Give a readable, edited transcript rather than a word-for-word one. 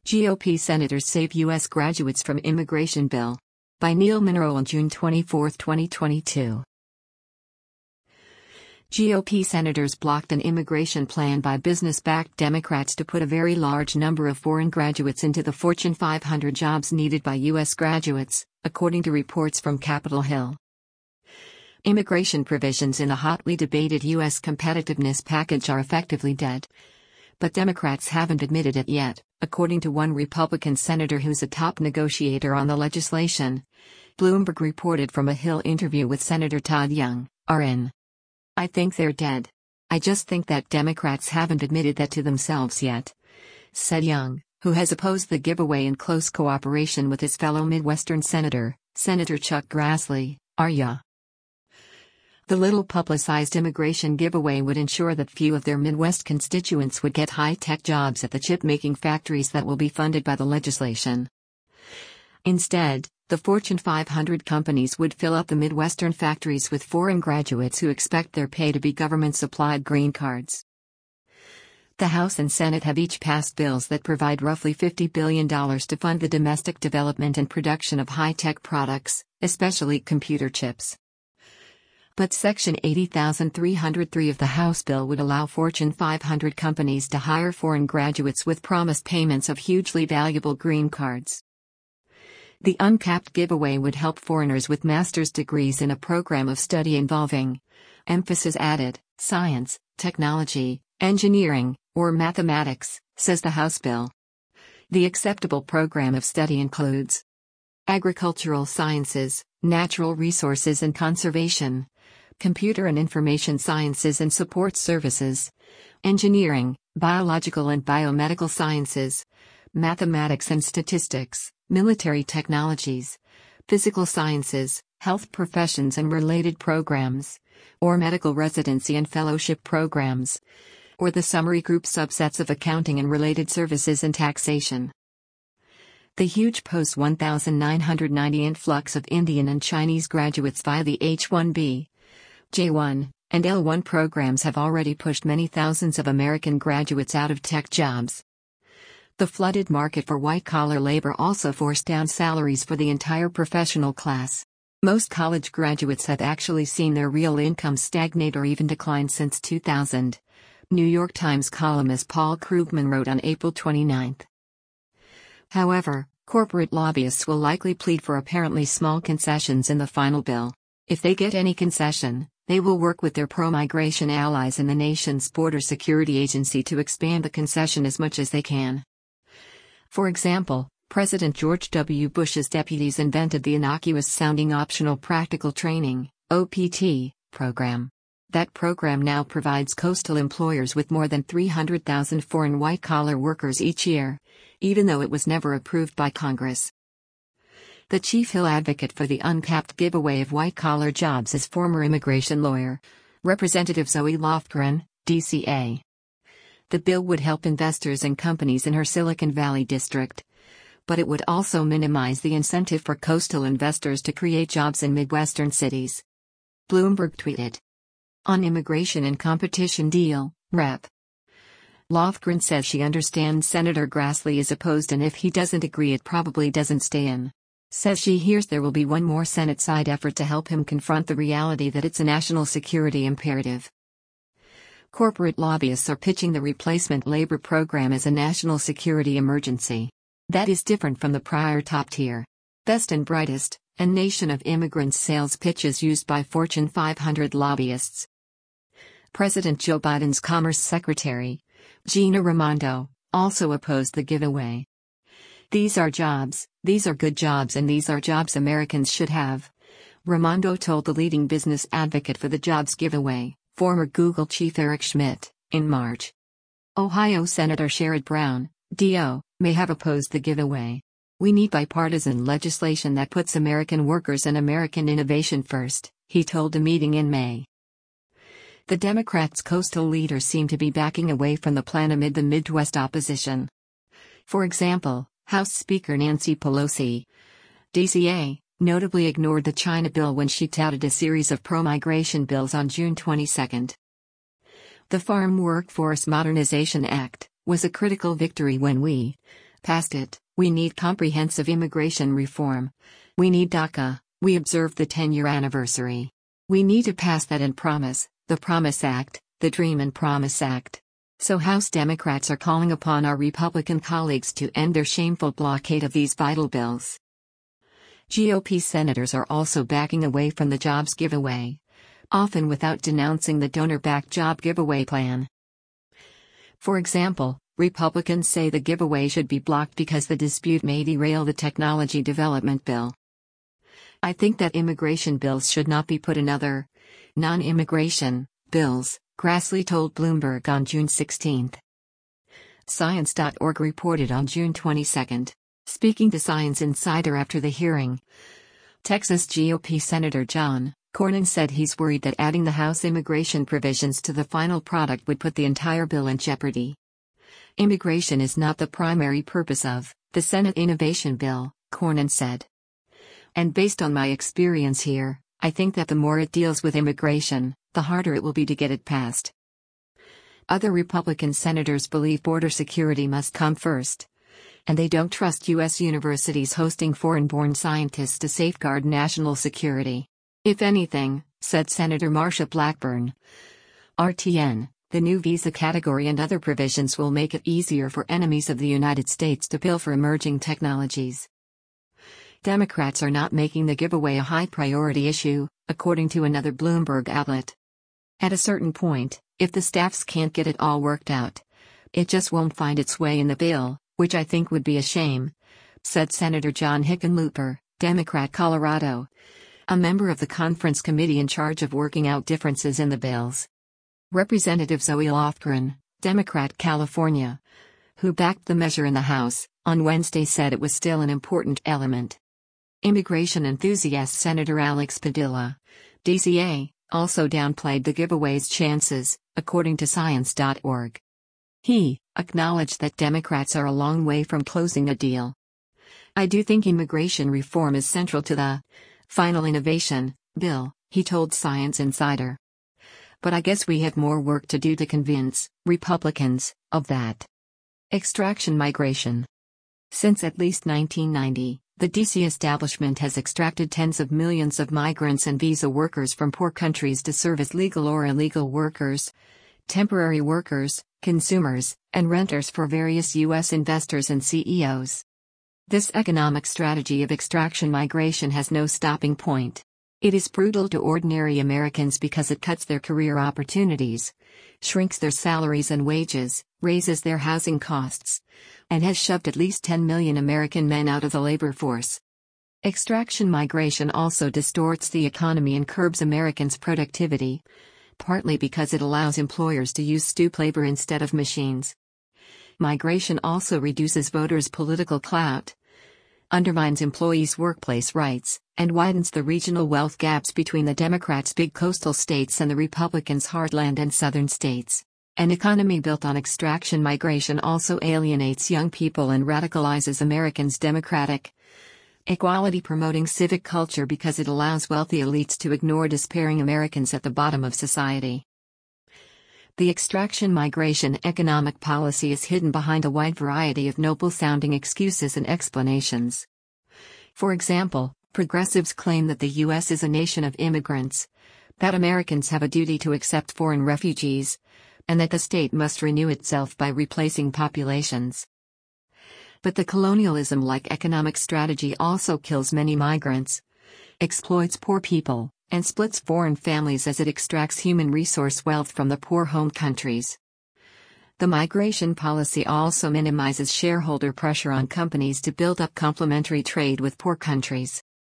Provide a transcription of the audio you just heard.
GOP senators save U.S. graduates from immigration bill. By Neil Munro on June 24, 2022. GOP senators blocked an immigration plan by business-backed Democrats to put a very large number of foreign graduates into the Fortune 500 jobs needed by U.S. graduates, according to reports from Capitol Hill. Immigration provisions in the hotly debated U.S. competitiveness package are effectively dead. But Democrats haven't admitted it yet, according to one Republican senator who's a top negotiator on the legislation. Bloomberg reported from a Hill interview with Senator Todd Young, RN. I think they're dead. I just think that Democrats haven't admitted that to themselves yet, said Young, who has opposed the giveaway in close cooperation with his fellow Midwestern senator, Senator Chuck Grassley, RYA. The little-publicized immigration giveaway would ensure that few of their Midwest constituents would get high-tech jobs at the chip-making factories that will be funded by the legislation. Instead, the Fortune 500 companies would fill up the Midwestern factories with foreign graduates who expect their pay to be government-supplied green cards. The House and Senate have each passed bills that provide roughly $50 billion to fund the domestic development and production of high-tech products, especially computer chips. But Section 80,303 of the House bill would allow Fortune 500 companies to hire foreign graduates with promised payments of hugely valuable green cards. The uncapped giveaway would help foreigners with master's degrees in a program of study involving, emphasis added, science, technology, engineering, or mathematics, says the House bill. The acceptable program of study includes agricultural sciences, natural resources and conservation, computer and information sciences and support services, engineering, biological and biomedical sciences, mathematics and statistics, military technologies, physical sciences, health professions and related programs, or medical residency and fellowship programs, or the summary group subsets of accounting and related services and taxation. The huge post-1990 influx of Indian and Chinese graduates via the H-1B, J-1, and L-1 programs have already pushed many thousands of American graduates out of tech jobs. The flooded market for white-collar labor also forced down salaries for the entire professional class. Most college graduates have actually seen their real income stagnate or even decline since 2000, New York Times columnist Paul Krugman wrote on April 29. However, corporate lobbyists will likely plead for apparently small concessions in the final bill. If they get any concession, they will work with their pro-migration allies in the nation's border security agency to expand the concession as much as they can. For example, President George W. Bush's deputies invented the innocuous-sounding Optional Practical Training (OPT) program. That program now provides coastal employers with more than 300,000 foreign white-collar workers each year, even though it was never approved by Congress. The chief Hill advocate for the uncapped giveaway of white-collar jobs is former immigration lawyer, Representative Zoe Lofgren, DCA. The bill would help investors and companies in her Silicon Valley district, but it would also minimize the incentive for coastal investors to create jobs in Midwestern cities. Bloomberg tweeted. On immigration and competition deal, Rep. Lofgren says she understands Senator Grassley is opposed and if he doesn't agree it probably doesn't stay in. Says she hears there will be one more Senate-side effort to help him confront the reality that it's a national security imperative. Corporate lobbyists are pitching the replacement labor program as a national security emergency. That is different from the prior top-tier, best and brightest, and nation of immigrants sales pitches used by Fortune 500 lobbyists. President Joe Biden's Commerce Secretary, Gina Raimondo, also opposed the giveaway. These are jobs, these are good jobs and these are jobs Americans should have, Raimondo told the leading business advocate for the jobs giveaway, former Google chief Eric Schmidt, in March. Ohio Senator Sherrod Brown, DO, may have opposed the giveaway. We need bipartisan legislation that puts American workers and American innovation first, he told a meeting in May. The Democrats' coastal leaders seem to be backing away from the plan amid the Midwest opposition. For example, House Speaker Nancy Pelosi, DCA, notably ignored the China bill when she touted a series of pro-migration bills on June 22. The Farm Workforce Modernization Act was a critical victory when we, Past it, we need comprehensive immigration reform. We need DACA. We observed the 10-year anniversary. We need to pass that and promise, the Promise Act, the Dream and Promise Act. So House Democrats are calling upon our Republican colleagues to end their shameful blockade of these vital bills. GOP senators are also backing away from the jobs giveaway, often without denouncing the donor-backed job giveaway plan. For example, Republicans say the giveaway should be blocked because the dispute may derail the technology development bill. I think that immigration bills should not be put in other non-immigration bills, Grassley told Bloomberg on June 16. Science.org reported on June 22. Speaking to Science Insider after the hearing, Texas GOP Senator John Cornyn said he's worried that adding the House immigration provisions to the final product would put the entire bill in jeopardy. Immigration is not the primary purpose of the Senate Innovation Bill, Cornyn said. And based on my experience here, I think that the more it deals with immigration, the harder it will be to get it passed. Other Republican senators believe border security must come first. And they don't trust U.S. universities hosting foreign-born scientists to safeguard national security. If anything, said Senator Marsha Blackburn, RTN, the new visa category and other provisions will make it easier for enemies of the United States to pilfer emerging technologies. Democrats are not making the giveaway a high-priority issue, according to another Bloomberg outlet. At a certain point, if the staffs can't get it all worked out, it just won't find its way in the bill, which I think would be a shame, said Senator John Hickenlooper, Democrat Colorado, a member of the conference committee in charge of working out differences in the bills. Representative Zoe Lofgren, Democrat California, who backed the measure in the House, on Wednesday said it was still an important element. Immigration enthusiast Senator Alex Padilla, DCA, also downplayed the giveaway's chances, according to Science.org. He acknowledged that Democrats are a long way from closing a deal. I do think immigration reform is central to the final innovation bill, he told Science Insider. But I guess we have more work to do to convince Republicans of that. Extraction migration. Since at least 1990, the DC establishment has extracted tens of millions of migrants and visa workers from poor countries to serve as legal or illegal workers, temporary workers, consumers, and renters for various U.S. investors and CEOs. This economic strategy of extraction migration has no stopping point. It is brutal to ordinary Americans because it cuts their career opportunities, shrinks their salaries and wages, raises their housing costs, and has shoved at least 10 million American men out of the labor force. Extraction migration also distorts the economy and curbs Americans' productivity, partly because it allows employers to use stoop labor instead of machines. Migration also reduces voters' political clout, undermines employees' workplace rights, and widens the regional wealth gaps between the Democrats' big coastal states and the Republicans' heartland and southern states. An economy built on extraction migration also alienates young people and radicalizes Americans' democratic, equality-promoting civic culture because it allows wealthy elites to ignore despairing Americans at the bottom of society. The extraction migration economic policy is hidden behind a wide variety of noble-sounding excuses and explanations. For example, progressives claim that the U.S. is a nation of immigrants, that Americans have a duty to accept foreign refugees, and that the state must renew itself by replacing populations. But the colonialism-like economic strategy also kills many migrants, exploits poor people, and splits foreign families as it extracts human resource wealth from the poor home countries. The migration policy also minimizes shareholder pressure on companies to build up complementary trade with poor countries.